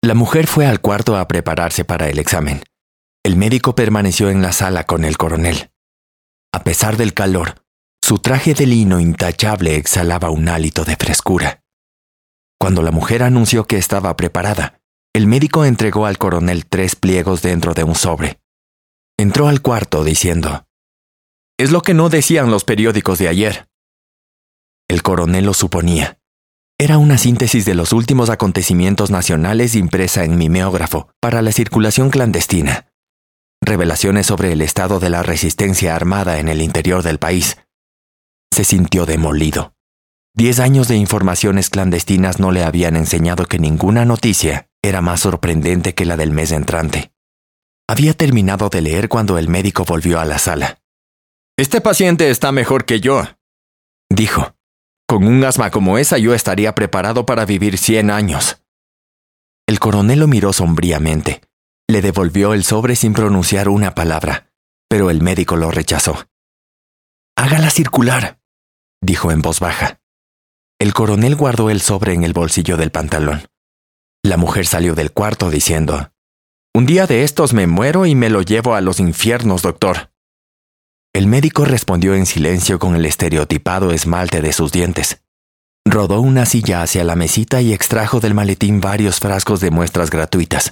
La mujer fue al cuarto a prepararse para el examen. El médico permaneció en la sala con el coronel. A pesar del calor, su traje de lino intachable exhalaba un hálito de frescura. Cuando la mujer anunció que estaba preparada, el médico entregó al coronel 3 pliegos dentro de un sobre. Entró al cuarto diciendo: «Es lo que no decían los periódicos de ayer». El coronel lo suponía. Era una síntesis de los últimos acontecimientos nacionales impresa en mimeógrafo para la circulación clandestina. Revelaciones sobre el estado de la resistencia armada en el interior del país. Se sintió demolido. 10 años de informaciones clandestinas no le habían enseñado que ninguna noticia era más sorprendente que la del mes entrante. Había terminado de leer cuando el médico volvió a la sala. «Este paciente está mejor que yo», dijo. «Con un asma como esa yo estaría preparado para vivir 100 años». El coronel lo miró sombríamente. Le devolvió el sobre sin pronunciar una palabra, pero el médico lo rechazó. «Hágala circular», dijo en voz baja. El coronel guardó el sobre en el bolsillo del pantalón. La mujer salió del cuarto diciendo: «Un día de estos me muero y me lo llevo a los infiernos, doctor». El médico respondió en silencio con el estereotipado esmalte de sus dientes. Rodó una silla hacia la mesita y extrajo del maletín varios frascos de muestras gratuitas.